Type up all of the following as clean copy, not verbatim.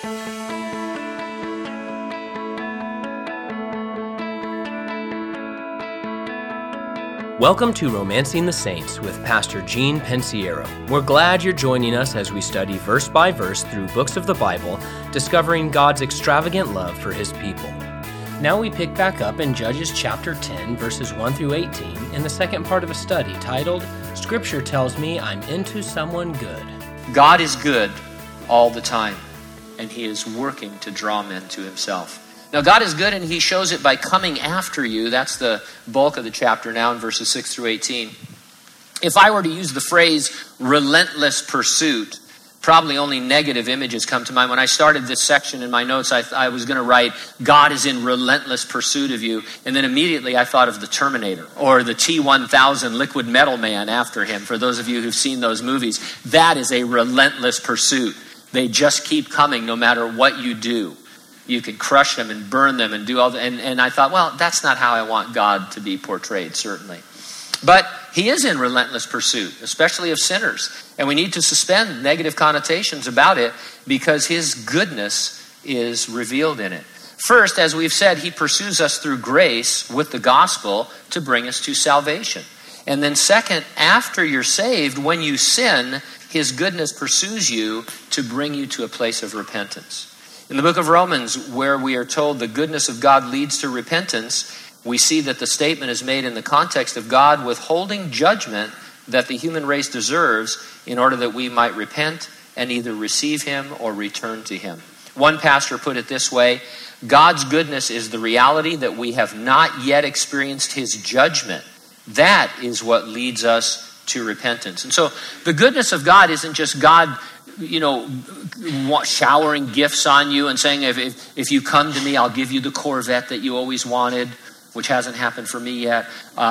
Welcome to Romancing the Saints with Pastor Gene Pensiero. We're glad you're joining us as we study verse by verse through books of the Bible, discovering God's extravagant love for His people. Now we pick back up in Judges chapter 10, verses 1 through 18, in the second part of a study titled, Scripture Tells Me I'm Into Someone Good. God is good all the time, and He is working to draw men to Himself. Now, God is good, and He shows it by coming after you. That's the bulk of the chapter now in verses 6 through 18. If I were to use the phrase relentless pursuit, probably only negative images come to mind. When I started this section in my notes, I was going to write, God is in relentless pursuit of you. And then immediately I thought of the Terminator or the T-1000 liquid metal man after him. For those of you who've seen those movies, that is a relentless pursuit. They just keep coming no matter what you do. You can crush them and burn them and do all that. And I thought, well, that's not how I want God to be portrayed, certainly. But He is in relentless pursuit, especially of sinners. And we need to suspend negative connotations about it because His goodness is revealed in it. First, as we've said, He pursues us through grace with the gospel to bring us to salvation. And then second, after you're saved, when you sin, His goodness pursues you to bring you to a place of repentance. In the book of Romans, where we are told the goodness of God leads to repentance, we see that the statement is made in the context of God withholding judgment that the human race deserves in order that we might repent and either receive Him or return to Him. One pastor put it this way, God's goodness is the reality that we have not yet experienced His judgment. That is what leads us to repentance. And so the goodness of God isn't just God showering gifts on you and saying, if you come to me, I'll give you the Corvette that you always wanted, which hasn't happened for me yet,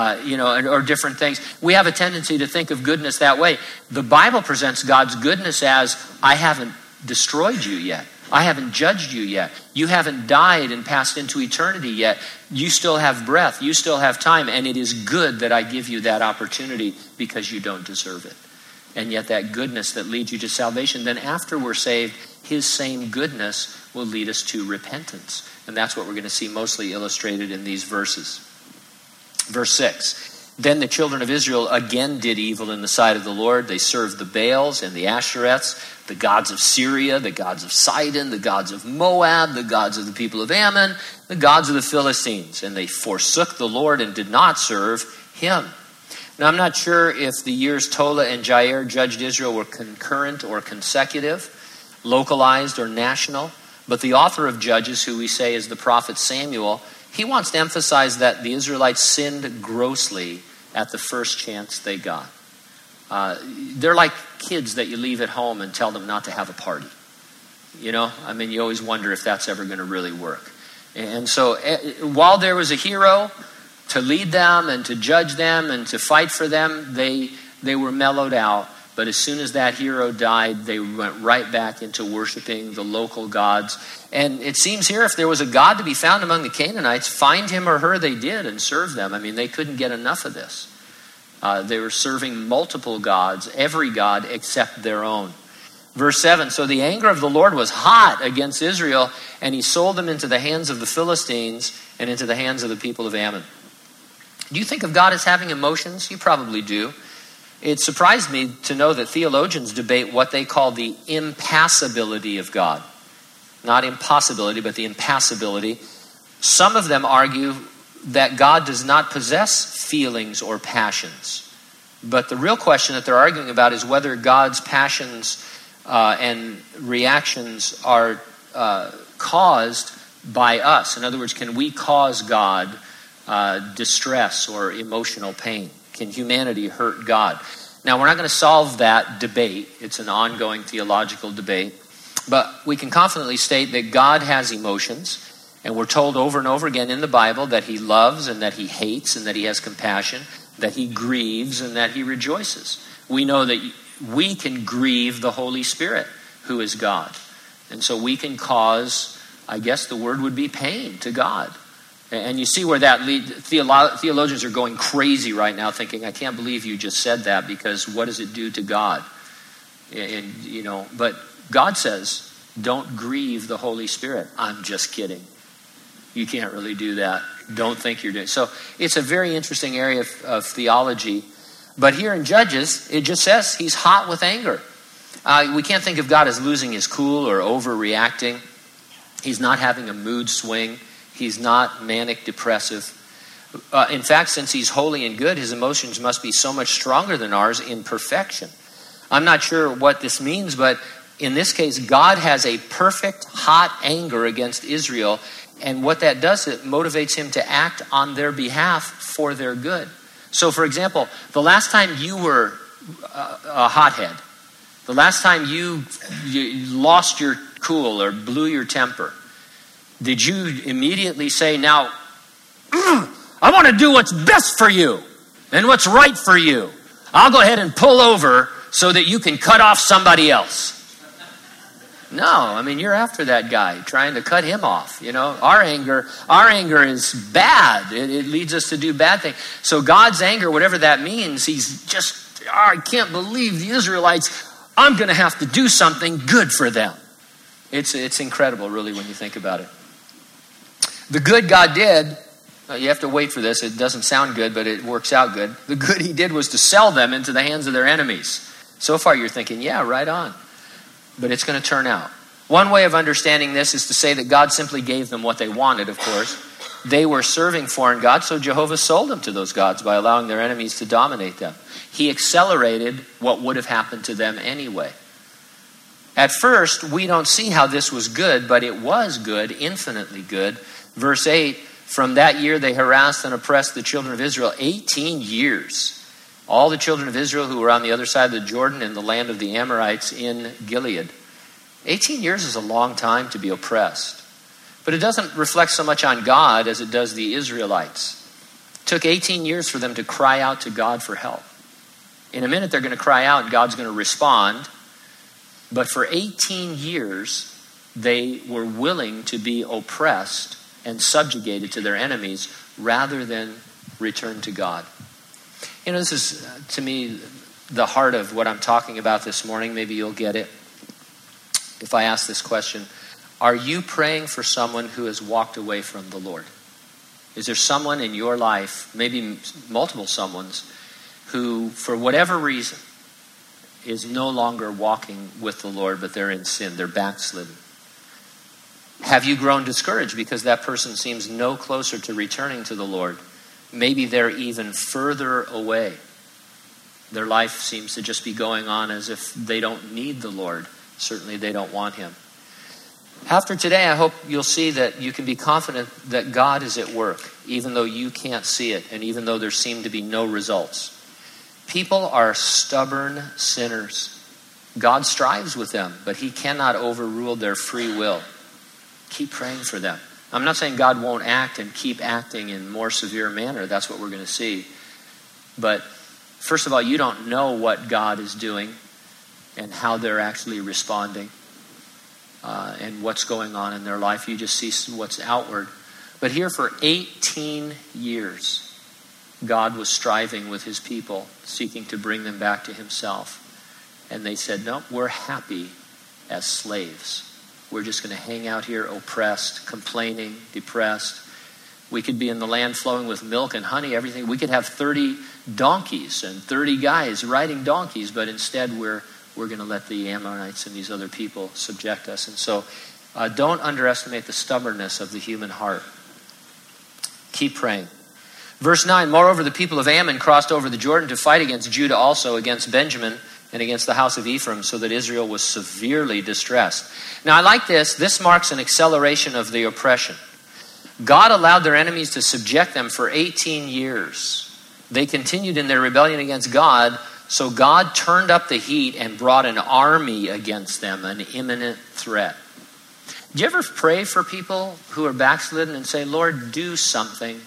or different things. We have a tendency to think of goodness that way. The Bible presents God's goodness as, I haven't destroyed you yet. I haven't judged you yet. You haven't died and passed into eternity yet. You still have breath. You still have time. And it is good that I give you that opportunity because you don't deserve it. And yet that goodness that leads you to salvation, then after we're saved, His same goodness will lead us to repentance. And that's what we're going to see mostly illustrated in these verses. Verse 6, Then the children of Israel again did evil in the sight of the Lord. They served the Baals and the Ashereths, the gods of Syria, the gods of Sidon, the gods of Moab, the gods of the people of Ammon, the gods of the Philistines. And they forsook the Lord and did not serve Him. Now, I'm not sure if the years Tola and Jair judged Israel were concurrent or consecutive, localized or national, but the author of Judges, who we say is the prophet Samuel, he wants to emphasize that the Israelites sinned grossly at the first chance they got. They're like kids that you leave at home and tell them not to have a party. You always wonder if that's ever going to really work. And so while there was a hero to lead them and to judge them and to fight for them, they were mellowed out. But as soon as that hero died, they went right back into worshiping the local gods. And it seems here, if there was a god to be found among the Canaanites, find him or her they did and serve them. They couldn't get enough of this. They were serving multiple gods, every god except their own. Verse 7, So the anger of the Lord was hot against Israel, and He sold them into the hands of the Philistines and into the hands of the people of Ammon. Do you think of God as having emotions? You probably do. It surprised me to know that theologians debate what they call the impassibility of God. Not impossibility, but the impassibility. Some of them argue that God does not possess feelings or passions. But the real question that they're arguing about is whether God's passions and reactions are caused by us. In other words, can we cause God distress or emotional pain? Can humanity hurt God? Now, we're not going to solve that debate. It's an ongoing theological debate. But we can confidently state that God has emotions. And we're told over and over again in the Bible that He loves and that He hates and that He has compassion, that He grieves and that He rejoices. We know that we can grieve the Holy Spirit, who is God. And so we can cause, I guess the word would be pain to God. And you see where that leads. Theologians are going crazy right now thinking, I can't believe you just said that because what does it do to God? But God says Don't grieve the Holy Spirit. I'm just kidding. You can't really do that. Don't think you're doing. So it's a very interesting area of theology. But here in Judges, it just says he's hot with anger. We can't think of God as losing his cool or overreacting. He's not having a mood swing. He's not manic depressive. In fact, since he's holy and good, his emotions must be so much stronger than ours in perfection. I'm not sure what this means, but in this case, God has a perfect hot anger against Israel. And what that does, it motivates him to act on their behalf for their good. So, for example, the last time you were a hothead, the last time you lost your cool or blew your temper, did you immediately say, now, I want to do what's best for you and what's right for you. I'll go ahead and pull over so that you can cut off somebody else? No, I mean, you're after that guy, trying to cut him off. You know, our anger is bad. It leads us to do bad things. So God's anger, whatever that means, he's just, I can't believe the Israelites. I'm going to have to do something good for them. It's incredible, really, when you think about it. The good God did, you have to wait for this. It doesn't sound good, but it works out good. The good he did was to sell them into the hands of their enemies. So far you're thinking, yeah, right on. But it's going to turn out. One way of understanding this is to say that God simply gave them what they wanted, of course. They were serving foreign gods, so Jehovah sold them to those gods by allowing their enemies to dominate them. He accelerated what would have happened to them anyway. At first, we don't see how this was good, but it was good, infinitely good. Verse 8, from that year they harassed and oppressed the children of Israel 18 years. All the children of Israel who were on the other side of the Jordan in the land of the Amorites in Gilead. 18 years is a long time to be oppressed. But it doesn't reflect so much on God as it does the Israelites. It took 18 years for them to cry out to God for help. In a minute they're going to cry out and God's going to respond. But for 18 years they were willing to be oppressed and subjugated to their enemies rather than return to God. You know, this is, to me, the heart of what I'm talking about this morning. Maybe you'll get it if I ask this question. Are you praying for someone who has walked away from the Lord? Is there someone in your life, maybe multiple someones, who, for whatever reason, is no longer walking with the Lord, but they're in sin, they're backslidden? Have you grown discouraged because that person seems no closer to returning to the Lord? Maybe they're even further away. Their life seems to just be going on as if they don't need the Lord. Certainly they don't want him. After today, I hope you'll see that you can be confident that God is at work, even though you can't see it, and even though there seem to be no results. People are stubborn sinners. God strives with them, but he cannot overrule their free will. Keep praying for them. I'm not saying God won't act and keep acting in more severe manner. That's what we're going to see. But first of all, you don't know what God is doing and how they're actually responding and what's going on in their life. You just see what's outward. But here for 18 years, God was striving with his people, seeking to bring them back to himself. And they said, no, we're happy as slaves. We're just going to hang out here oppressed, complaining, depressed. We could be in the land flowing with milk and honey, everything. We could have 30 donkeys and 30 guys riding donkeys, but instead we're going to let the Ammonites and these other people subject us. And so don't underestimate the stubbornness of the human heart. Keep praying. Verse 9, moreover, the people of Ammon crossed over the Jordan to fight against Judah also, against Benjamin, and against the house of Ephraim, so that Israel was severely distressed. Now I like this. This marks an acceleration of the oppression. God allowed their enemies to subject them for 18 years. They continued in their rebellion against God, so God turned up the heat and brought an army against them, an imminent threat. Do you ever pray for people who are backslidden and say, Lord, do something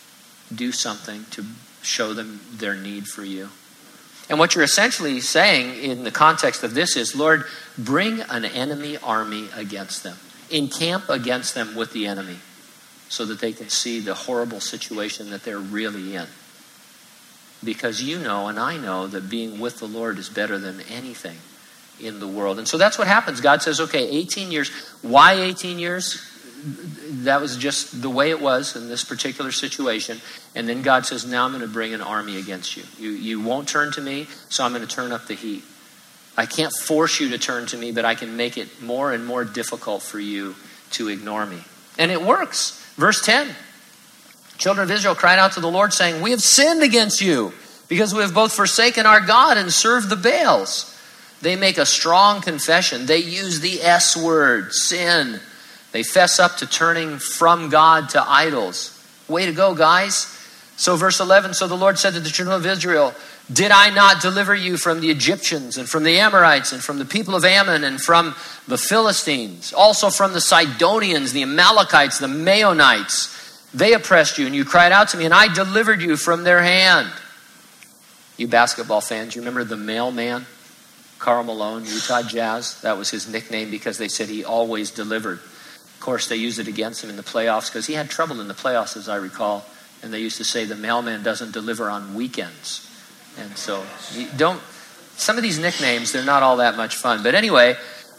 to show them their need for you? And what you're essentially saying in the context of this is, Lord, bring an enemy army against them. Encamp against them with the enemy so that they can see the horrible situation that they're really in. Because you know and I know that being with the Lord is better than anything in the world. And so that's what happens. God says, okay, 18 years. Why 18 years? That was just the way it was in this particular situation. And then God says, now I'm going to bring an army against you. You won't turn to me, so I'm going to turn up the heat. I can't force you to turn to me, but I can make it more and more difficult for you to ignore me. And it works. Verse 10. Children of Israel cried out to the Lord, saying, we have sinned against you, because we have both forsaken our God and served the Baals. They make a strong confession. They use the S word, sin. They fess up to turning from God to idols. Way to go, guys. So verse 11, so the Lord said to the children of Israel, did I not deliver you from the Egyptians and from the Amorites and from the people of Ammon and from the Philistines, also from the Sidonians, the Amalekites, the Maonites? They oppressed you and you cried out to me and I delivered you from their hand. You basketball fans, you remember the mailman? Karl Malone, Utah Jazz. That was his nickname because they said he always delivered. Of course, they used it against him in the playoffs because he had trouble in the playoffs, as I recall. And they used to say the mailman doesn't deliver on weekends. And so some of these nicknames, they're not all that much fun. But anyway,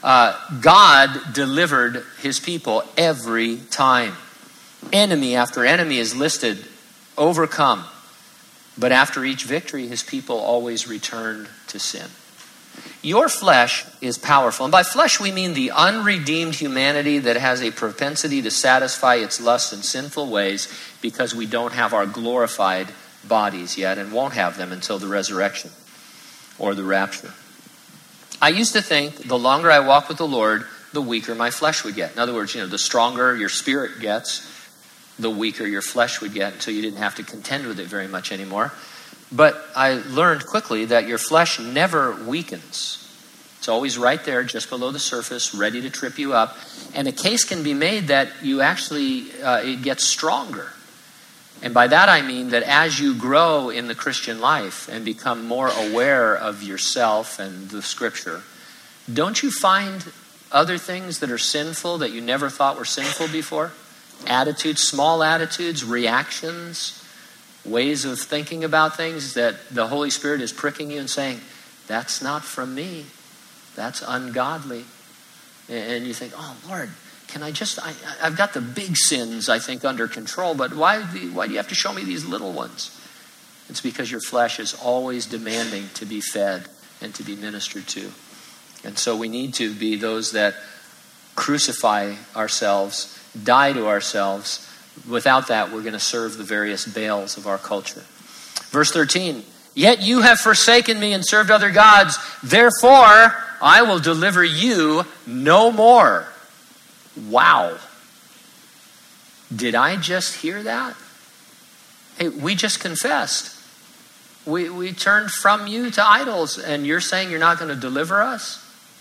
God delivered his people every time. Enemy after enemy is listed, overcome. But after each victory, his people always returned to sin. Your flesh is powerful. And by flesh, we mean the unredeemed humanity that has a propensity to satisfy its lusts in sinful ways because we don't have our glorified bodies yet and won't have them until the resurrection or the rapture. I used to think the longer I walk with the Lord, the weaker my flesh would get. In other words, the stronger your spirit gets, the weaker your flesh would get until you didn't have to contend with it very much anymore. But I learned quickly that your flesh never weakens. It's always right there, just below the surface, ready to trip you up. And a case can be made that you actually, it gets stronger. And by that I mean that as you grow in the Christian life and become more aware of yourself and the Scripture, don't you find other things that are sinful that you never thought were sinful before? Attitudes, small attitudes, reactions, ways of thinking about things that the Holy Spirit is pricking you and saying, that's not from me. That's ungodly. And you think, oh, Lord, can I just, I've got the big sins, I think, under control, but why do you have to show me these little ones? It's because your flesh is always demanding to be fed and to be ministered to. And so we need to be those that crucify ourselves, die to ourselves. Without that, we're going to serve the various Baals of our culture. Verse 13, yet you have forsaken me and served other gods. Therefore, I will deliver you no more. Wow. Did I just hear that? Hey, we just confessed. We turned from you to idols, and you're saying you're not going to deliver us?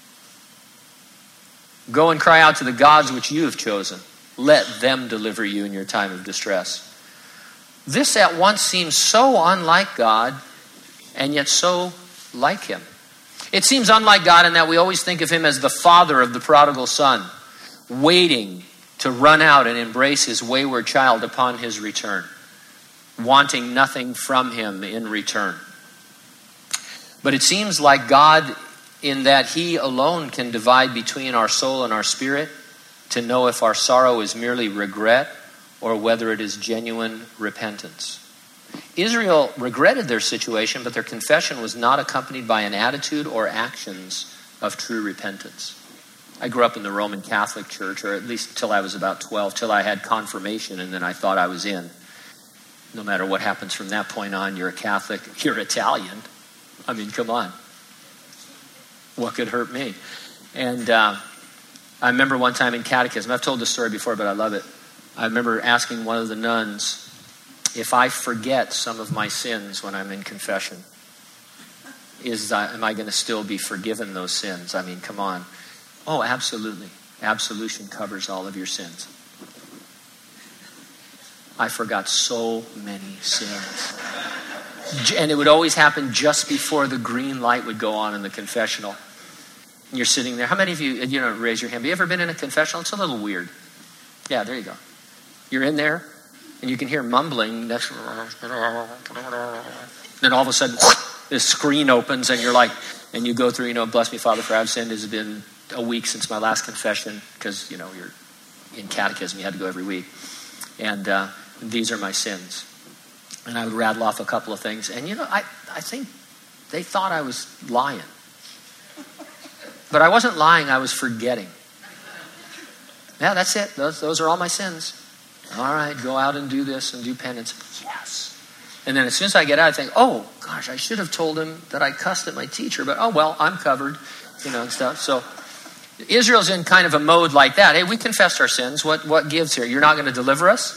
Go and cry out to the gods which you have chosen. Let them deliver you in your time of distress. This at once seems so unlike God, and yet so like him. It seems unlike God in that we always think of him as the father of the prodigal son, waiting to run out and embrace his wayward child upon his return, wanting nothing from him in return. But it seems like God in that he alone can divide between our soul and our spirit to know if our sorrow is merely regret or whether it is genuine repentance. Israel regretted their situation, but their confession was not accompanied by an attitude or actions of true repentance. I grew up in the Roman Catholic Church, or at least till I was about 12, till I had confirmation, and then I thought I was in. No matter what happens from that point on, you're a Catholic, you're Italian. I mean, come on. What could hurt me? And I remember one time in catechism, I've told this story before, but I love it. I remember asking one of the nuns, if I forget some of my sins when I'm in confession, am I going to still be forgiven those sins? I mean, come on. Oh, absolutely. Absolution covers all of your sins. I forgot so many sins. And it would always happen just before the green light would go on in the confessional. And you're sitting there. How many of you, raise your hand. Have you ever been in a confessional? It's a little weird. Yeah, there you go. You're in there, and you can hear mumbling. Then all of a sudden, the screen opens, and you're like, And you go through, bless me, Father, for I've sinned. It's been a week since my last confession, because, you're in catechism, you had to go every week. And these are my sins. And I would rattle off a couple of things. And, I think they thought I was lying. But I wasn't lying, I was forgetting. Yeah, that's it. Those are all my sins. All right, go out and do this and do penance. Yes. And then as soon as I get out, I think, oh, gosh, I should have told him that I cussed at my teacher. But, oh, well, I'm covered, and stuff. So Israel's in kind of a mode like that. Hey, we confessed our sins. What gives here? You're not going to deliver us?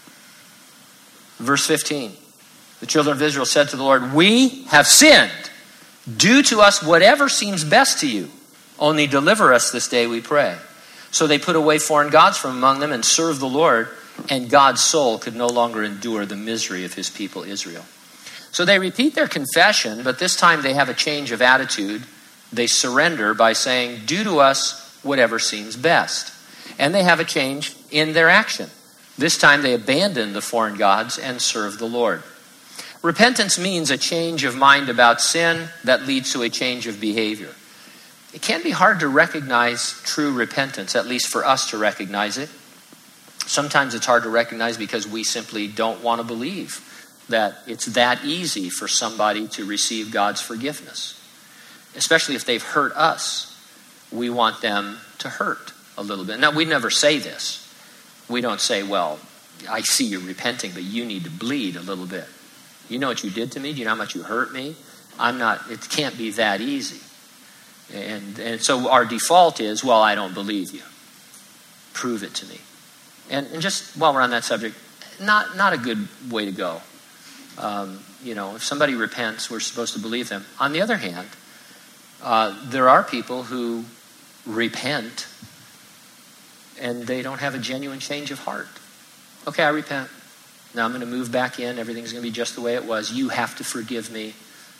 Verse 15. The children of Israel said to the Lord, we have sinned. Do to us whatever seems best to you. Only deliver us this day, we pray. So they put away foreign gods from among them and served the Lord. And God's soul could no longer endure the misery of his people Israel. So they repeat their confession, but this time they have a change of attitude. They surrender by saying, do to us whatever seems best. And they have a change in their action. This time they abandon the foreign gods and serve the Lord. Repentance means a change of mind about sin that leads to a change of behavior. It can be hard to recognize true repentance, at least for us to recognize it. Sometimes it's hard to recognize because we simply don't want to believe that it's that easy for somebody to receive God's forgiveness. Especially if they've hurt us, we want them to hurt a little bit. Now, we never say this. We don't say, well, I see you repenting, but you need to bleed a little bit. You know what you did to me? Do you know how much you hurt me? It can't be that easy. And so our default is, well, I don't believe you. Prove it to me. And just while we're on that subject, not a good way to go. If somebody repents, we're supposed to believe them. On the other hand, there are people who repent and they don't have a genuine change of heart. Okay, I repent. Now I'm going to move back in. Everything's going to be just the way it was. You have to forgive me.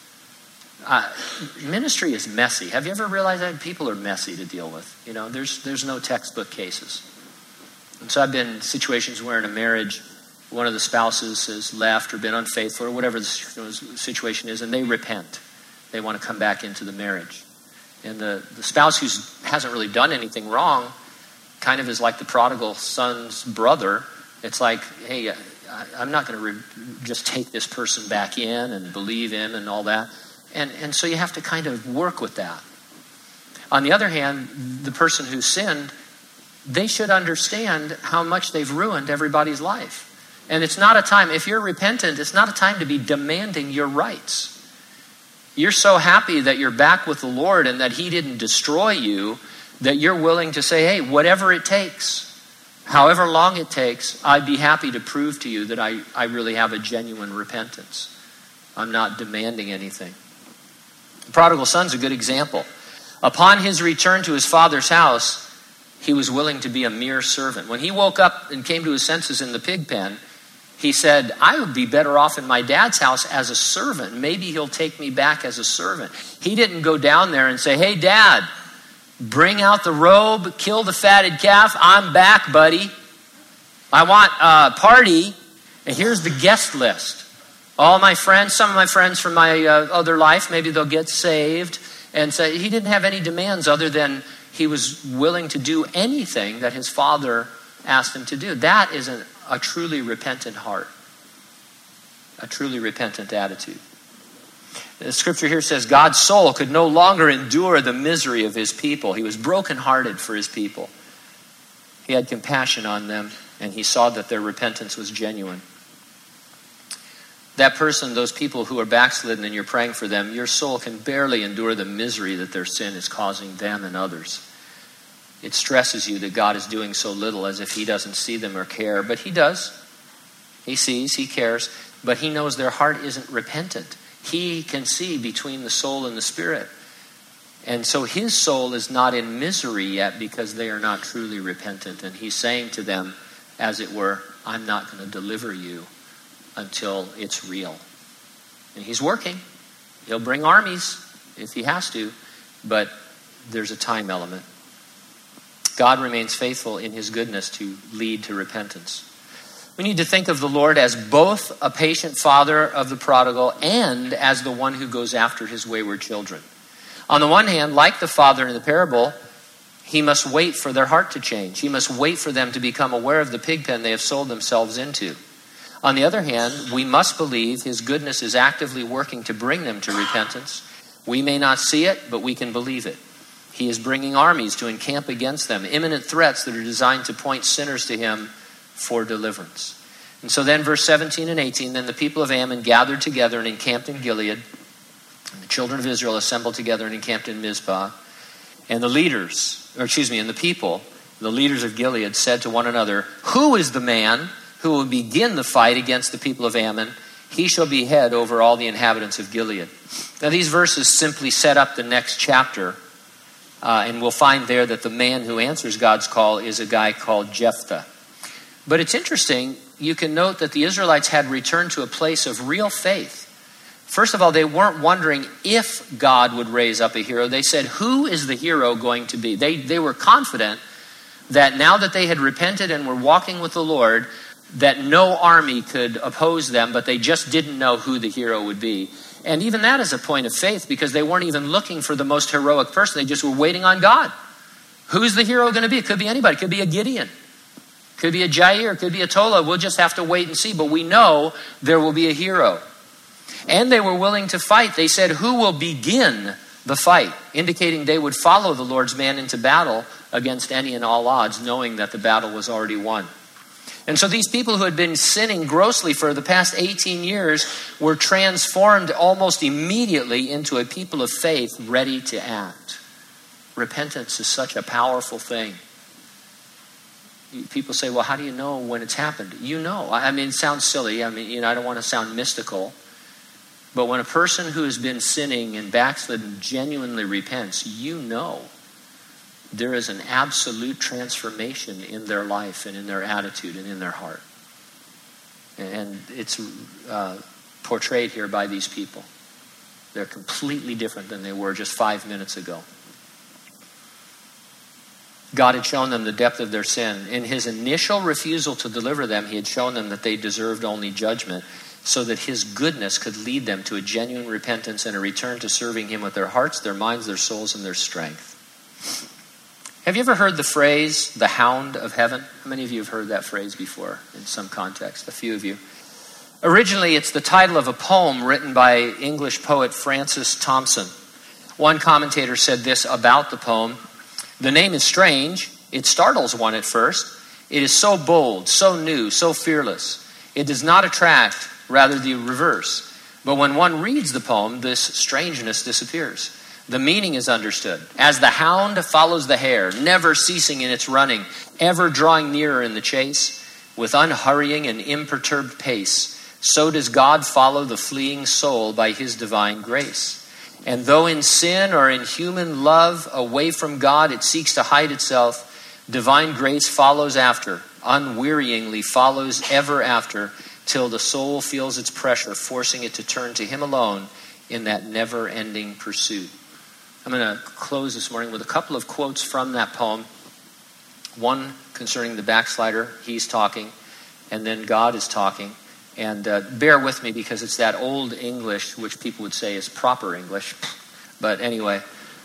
Ministry is messy. Have you ever realized that people are messy to deal with? There's no textbook cases. And so I've been in situations where in a marriage, one of the spouses has left or been unfaithful or whatever the situation is, and they repent. They want to come back into the marriage. And the spouse who hasn't really done anything wrong kind of is like the prodigal son's brother. It's like, hey, I'm not going to just take this person back in and believe him and all that. And so you have to kind of work with that. On the other hand, the person who sinned, they should understand how much they've ruined everybody's life. And it's not a time, if you're repentant, it's not a time to be demanding your rights. You're so happy that you're back with the Lord and that he didn't destroy you, that you're willing to say, hey, whatever it takes, however long it takes, I'd be happy to prove to you that I really have a genuine repentance. I'm not demanding anything. The prodigal son's a good example. Upon his return to his father's house, he was willing to be a mere servant. When he woke up and came to his senses in the pig pen, he said, I would be better off in my dad's house as a servant. Maybe he'll take me back as a servant. He didn't go down there and say, hey, Dad, bring out the robe, kill the fatted calf. I'm back, buddy. I want a party, and here's the guest list. All my friends, some of my friends from my other life, maybe they'll get saved. And so he didn't have any demands other than he was willing to do anything that his father asked him to do. That is a truly repentant heart, a truly repentant attitude. The scripture here says God's soul could no longer endure the misery of his people. He was brokenhearted for his people. He had compassion on them, and he saw that their repentance was genuine. That person, those people who are backslidden and you're praying for them, your soul can barely endure the misery that their sin is causing them and others. It stresses you that God is doing so little, as if he doesn't see them or care. But he does. He sees, he cares, but he knows their heart isn't repentant. He can see between the soul and the spirit. And so his soul is not in misery yet because they are not truly repentant. And he's saying to them, as it were, I'm not going to deliver you until it's real. And he's working. He'll bring armies if he has to, but there's a time element. God remains faithful in his goodness to lead to repentance. We need to think of the Lord as both a patient father of the prodigal and as the one who goes after his wayward children. On the one hand, like the father in the parable, he must wait for their heart to change. He must wait for them to become aware of the pig pen they have sold themselves into. On the other hand, we must believe his goodness is actively working to bring them to repentance. We may not see it, but we can believe it. He is bringing armies to encamp against them, imminent threats that are designed to point sinners to him for deliverance. And so then verse 17 and 18, then the people of Ammon gathered together and encamped in Gilead. And the children of Israel assembled together and encamped in Mizpah. And the people, the leaders of Gilead, said to one another, who is the man who will begin the fight against the people of Ammon? He shall be head over all the inhabitants of Gilead. Now these verses simply set up the next chapter. And we'll find there that the man who answers God's call is a guy called Jephthah. But it's interesting, you can note that the Israelites had returned to a place of real faith. First of all, they weren't wondering if God would raise up a hero. They said, who is the hero going to be? They were confident that now that they had repented and were walking with the Lord, that no army could oppose them, but they just didn't know who the hero would be. And even that is a point of faith, because they weren't even looking for the most heroic person. They just were waiting on God. Who's the hero going to be? It could be anybody. It could be a Gideon. It could be a Jair. It could be a Tola. We'll just have to wait and see. But we know there will be a hero. And they were willing to fight. They said, who will begin the fight? Indicating they would follow the Lord's man into battle against any and all odds, knowing that the battle was already won. And so these people who had been sinning grossly for the past 18 years were transformed almost immediately into a people of faith ready to act. Repentance is such a powerful thing. People say, well, how do you know when it's happened? You know. I mean, it sounds silly. I mean, I don't want to sound mystical. But when a person who has been sinning and backslidden genuinely repents, you know there is an absolute transformation in their life and in their attitude and in their heart. And it's portrayed here by these people. They're completely different than they were just 5 minutes ago. God had shown them the depth of their sin. In his initial refusal to deliver them, he had shown them that they deserved only judgment, so that his goodness could lead them to a genuine repentance and a return to serving him with their hearts, their minds, their souls, and their strength. Have you ever heard the phrase, the hound of heaven? How many of you have heard that phrase before in some context? A few of you. Originally, it's the title of a poem written by English poet Francis Thompson. One commentator said this about the poem: the name is strange. It startles one at first. It is so bold, so new, so fearless. It does not attract, rather the reverse. But when one reads the poem, this strangeness disappears. The meaning is understood. As the hound follows the hare, never ceasing in its running, ever drawing nearer in the chase, with unhurrying and imperturbed pace, so does God follow the fleeing soul by his divine grace. And though in sin or in human love, away from God it seeks to hide itself, divine grace follows after, unwearyingly follows ever after, till the soul feels its pressure, forcing it to turn to him alone in that never-ending pursuit. I'm going to close this morning with a couple of quotes from that poem. One concerning the backslider, he's talking, and then God is talking. And bear with me, because it's that old English, which people would say is proper English. But anyway.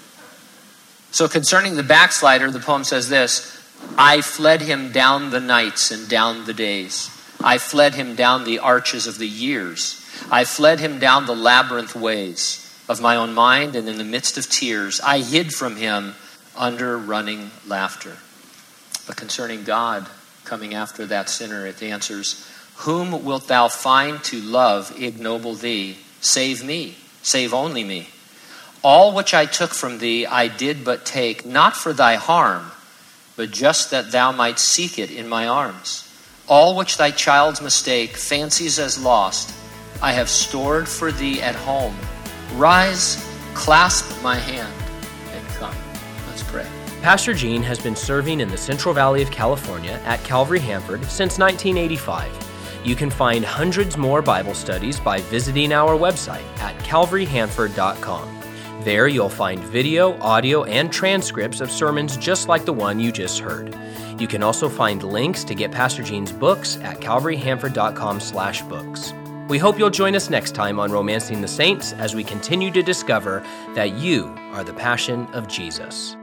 So concerning the backslider, the poem says this: I fled him down the nights and down the days. I fled him down the arches of the years. I fled him down the labyrinth ways of my own mind, and in the midst of tears, I hid from him under running laughter. But concerning God coming after that sinner, it answers, whom wilt thou find to love ignoble thee? Save me, save only me. All which I took from thee I did but take, not for thy harm, but just that thou might seek it in my arms. All which thy child's mistake fancies as lost, I have stored for thee at home. Rise, clasp my hand, and come. Let's pray. Pastor Gene has been serving in the Central Valley of California at Calvary Hanford since 1985. You can find hundreds more Bible studies by visiting our website at calvaryhanford.com. There you'll find video, audio, and transcripts of sermons just like the one you just heard. You can also find links to get Pastor Gene's books at calvaryhanford.com/books. We hope you'll join us next time on Romancing the Saints as we continue to discover that you are the passion of Jesus.